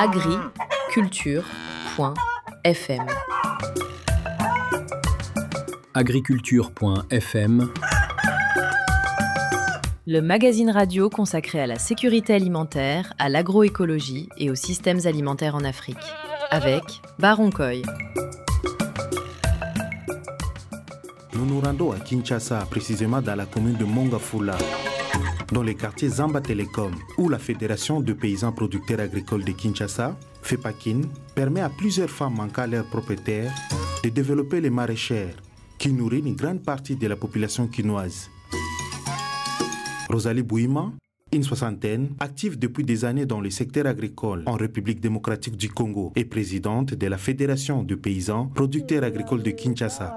agriculture.fm. Agriculture.fm, le magazine radio consacré à la sécurité alimentaire, à l'agroécologie et aux systèmes alimentaires en Afrique. Avec Baron Koy. Nous nous rendons à Kinshasa, précisément dans la commune de Mongafula, dans les quartiers Zamba Telecom, où la Fédération de paysans producteurs agricoles de Kinshasa, FEPAKIN, permet à plusieurs femmes manquant leurs propriétaires de développer les maraîchères, qui nourrit une grande partie de la population quinoise. Rosalie Bouima, une soixantaine, active depuis des années dans le secteur agricole en République démocratique du Congo et présidente de la Fédération de paysans producteurs agricoles de Kinshasa.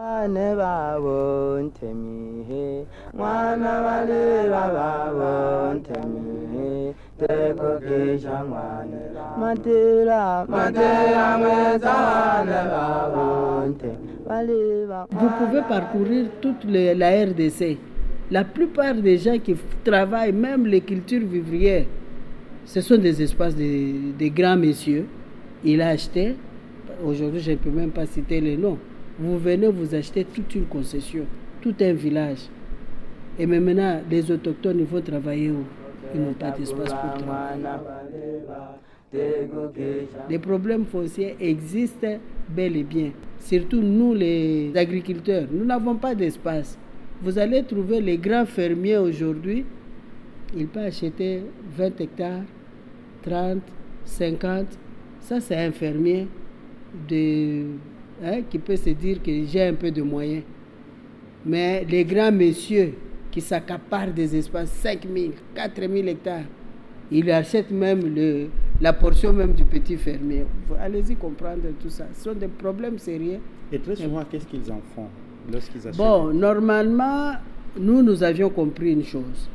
Vous pouvez parcourir toute la RDC. La plupart des gens qui travaillent, même les cultures vivrières, ce sont des espaces de grands messieurs. Il a acheté, aujourd'hui je ne peux même pas citer les noms, vous venez vous acheter toute une concession, tout un village. Et maintenant, les autochtones, ils vont travailler où? Ils n'ont pas d'espace pour travailler. Les problèmes fonciers existent bel et bien. Surtout nous, les agriculteurs, nous n'avons pas d'espace. Vous allez trouver les grands fermiers aujourd'hui, ils peuvent acheter 20 hectares, 30, 50. Ça, c'est un fermier qui peut se dire que j'ai un peu de moyens. Mais les grands messieurs qui s'accaparent des espaces, 5 000, 4 000 hectares, ils achètent même la portion même du petit fermier. Allez-y comprendre tout ça. Ce sont des problèmes sérieux. Et très souvent, qu'est-ce qu'ils en font lorsqu'ils achètent? Bon, normalement, nous avions compris une chose.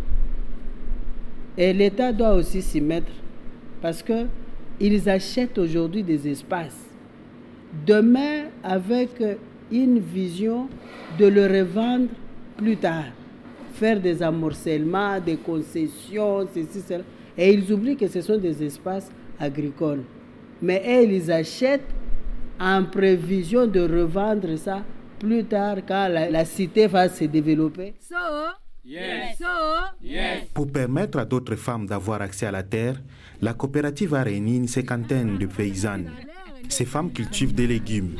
Et l'État doit aussi s'y mettre parce qu'ils achètent aujourd'hui des espaces. Demain, avec une vision de le revendre plus tard. Faire des amorcellements, des concessions, ceci, cela. Et ils oublient que ce sont des espaces agricoles. Mais eux, ils achètent en prévision de revendre ça plus tard quand la cité va se développer. Pour permettre à d'autres femmes d'avoir accès à la terre, la coopérative a réuni une cinquantaine de paysannes. Ces femmes cultivent des légumes.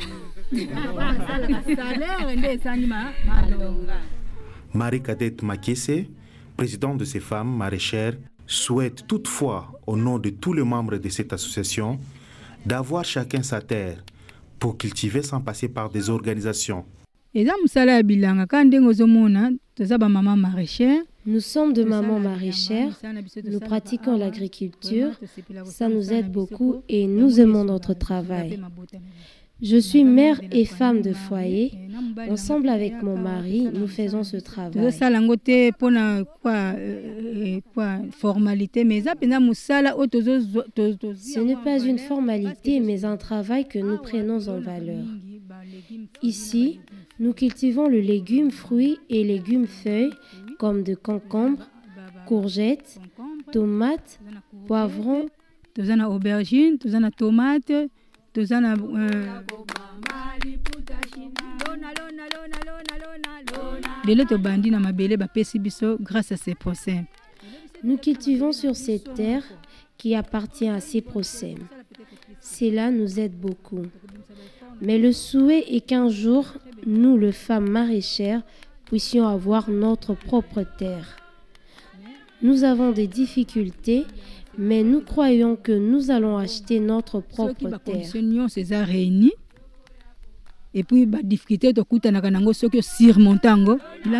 Marie-Cadette Makese, présidente de ces femmes maraîchères, souhaite toutefois, au nom de tous les membres de cette association, d'avoir chacun sa terre pour cultiver sans passer par des organisations. Nous sommes de mamans maraîchères, nous pratiquons l'agriculture, ça nous aide beaucoup et nous aimons notre travail. Je suis mère et femme de foyer. Ensemble avec mon mari, nous faisons ce travail. Ce n'est pas une formalité, mais un travail que nous prenons en valeur. Ici, nous cultivons le légume fruits et légumes feuilles comme de concombres, courgettes, tomates, poivrons, aubergines, tomates, grâce à ces procès. Nous cultivons sur cette terre qui appartient à ces procès. Cela nous aide beaucoup. Mais le souhait est qu'un jour, nous, les femmes maraîchères, puissions avoir notre propre terre. Nous avons des difficultés, mais nous croyons que nous allons acheter notre propre terre. Et puis, la difficulté de surmonter.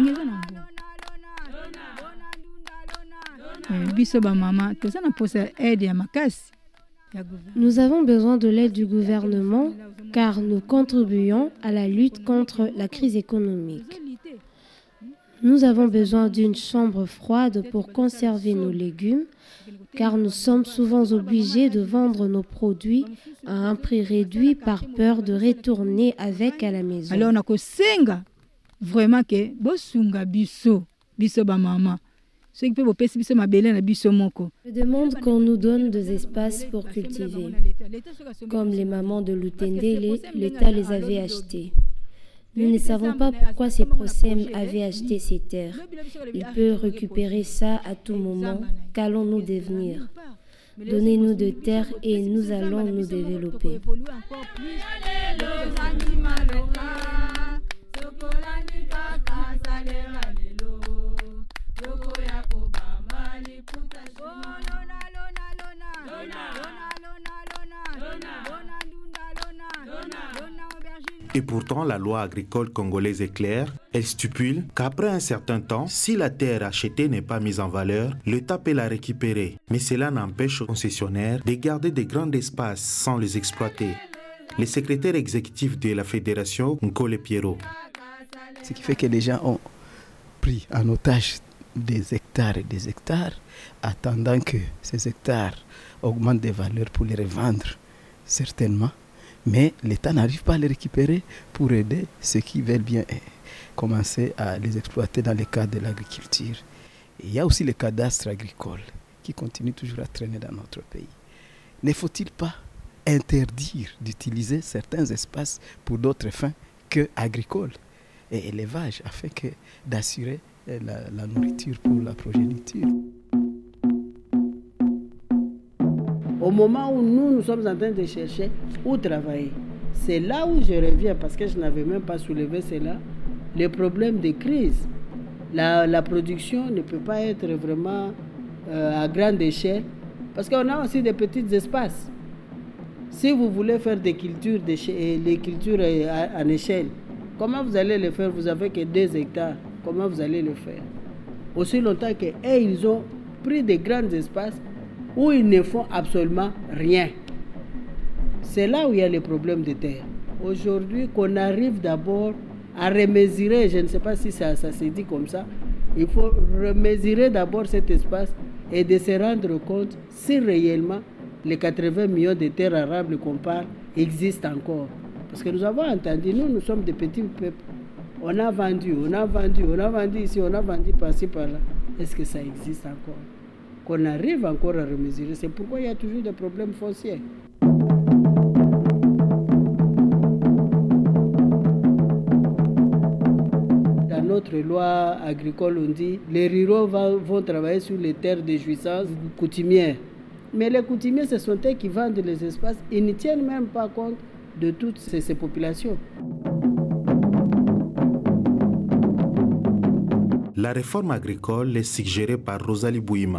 Nous avons besoin de l'aide du gouvernement car nous contribuons à la lutte contre la crise économique. Nous avons besoin d'une chambre froide pour conserver nos légumes car nous sommes souvent obligés de vendre nos produits à un prix réduit par peur de retourner avec à la maison. Alors, on a vraiment que bosunga biso ba mama Je demande qu'on nous donne des espaces pour cultiver. Comme les mamans de Lutendele, l'État les avait achetés. Nous ne savons pas pourquoi ces procès avaient acheté ces terres. Il peut récupérer ça à tout moment. Qu'allons-nous devenir? Donnez-nous de terres et nous allons nous développer. Et pourtant, la loi agricole congolaise est claire. Elle stipule qu'après un certain temps, si la terre achetée n'est pas mise en valeur, l'État peut la récupérer. Mais cela n'empêche aux concessionnaires de garder de grands espaces sans les exploiter. Le secrétaire exécutif de la fédération, Nkole Pierrot. Ce qui fait que les gens ont pris en otage des hectares et des hectares, attendant que ces hectares augmentent de valeur pour les revendre, certainement. Mais l'État n'arrive pas à les récupérer pour aider ceux qui veulent bien commencer à les exploiter dans le cadre de l'agriculture. Et il y a aussi le cadastre agricole qui continue toujours à traîner dans notre pays. Ne faut-il pas interdire d'utiliser certains espaces pour d'autres fins que agricoles et élevage afin d'assurer la nourriture pour la progéniture? Au moment où nous sommes en train de chercher où travailler, c'est là où je reviens, parce que je n'avais même pas soulevé cela, les problèmes de crise. La production ne peut pas être vraiment à grande échelle, parce qu'on a aussi des petits espaces. Si vous voulez faire des cultures, les cultures en échelle, comment vous allez le faire? Vous n'avez que 2 hectares. Comment vous allez le faire? Aussi longtemps qu'ils ont pris des grands espaces où ils ne font absolument rien. C'est là où il y a les problèmes de terre. Aujourd'hui, qu'on arrive d'abord à remesurer, je ne sais pas si ça se dit comme ça, il faut remesurer d'abord cet espace et de se rendre compte si réellement les 80 millions de terres arables qu'on parle existent encore. Parce que nous avons entendu, nous sommes des petits peuples. On a vendu ici, on a vendu par-ci, par-là. Est-ce que ça existe encore? Qu'on arrive encore à remesurer. C'est pourquoi il y a toujours des problèmes fonciers. Dans notre loi agricole, on dit que les ruraux vont travailler sur les terres de jouissance coutumières. Mais les coutumiers, ce sont eux qui vendent les espaces. Ils ne tiennent même pas compte de toutes ces populations. La réforme agricole est suggérée par Rosalie Bouima.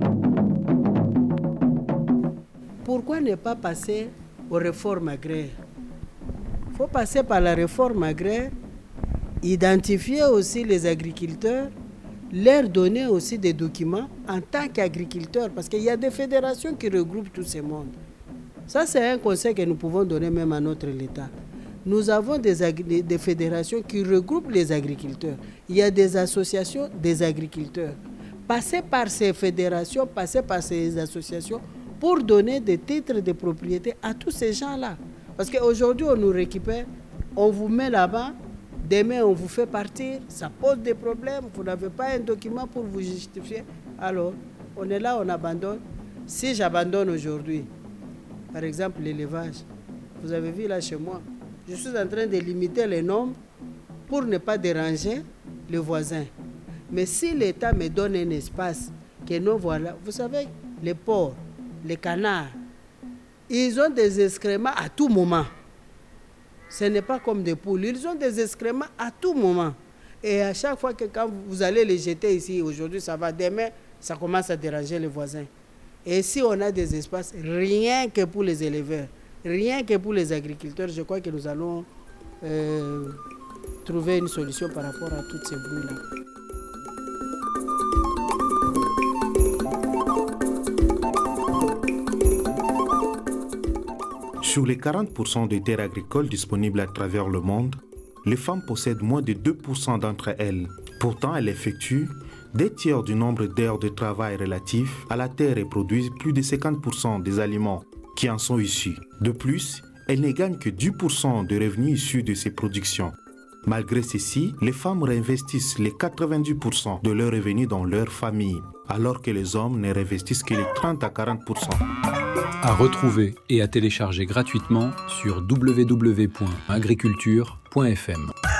Pourquoi ne pas passer aux réformes agraires? Il faut passer par la réforme agraire, identifier aussi les agriculteurs, leur donner aussi des documents en tant qu'agriculteurs, parce qu'il y a des fédérations qui regroupent tous ces mondes. Ça, c'est un conseil que nous pouvons donner même à notre État. Nous avons des fédérations qui regroupent les agriculteurs. Il y a des associations des agriculteurs. Passez par ces fédérations, passez par ces associations pour donner des titres de propriété à tous ces gens-là. Parce qu'aujourd'hui, on nous récupère, on vous met là-bas, demain, on vous fait partir, ça pose des problèmes, vous n'avez pas un document pour vous justifier. Alors, on est là, on abandonne. Si j'abandonne aujourd'hui, par exemple, l'élevage, vous avez vu là chez moi, je suis en train de limiter les nombres pour ne pas déranger les voisins. Mais si l'État me donne un espace que nous voilà, vous savez, les porcs, les canards, ils ont des excréments à tout moment. Ce n'est pas comme des poules, ils ont des excréments à tout moment. Et à chaque fois que quand vous allez les jeter ici, aujourd'hui ça va, demain ça commence à déranger les voisins. Et si on a des espaces, rien que pour les éleveurs, rien que pour les agriculteurs, je crois que nous allons trouver une solution par rapport à tous ces bruits-là. Sur les 40% de terres agricoles disponibles à travers le monde, les femmes possèdent moins de 2% d'entre elles. Pourtant, elles effectuent 2/3 du nombre d'heures de travail relatifs à la terre et produisent plus de 50% des aliments qui en sont issus. De plus, elles ne gagnent que 10% de revenus issus de ces productions. Malgré ceci, les femmes réinvestissent les 90% de leurs revenus dans leur famille, alors que les hommes ne réinvestissent que les 30 à 40%. À retrouver et à télécharger gratuitement sur www.agriculture.fm.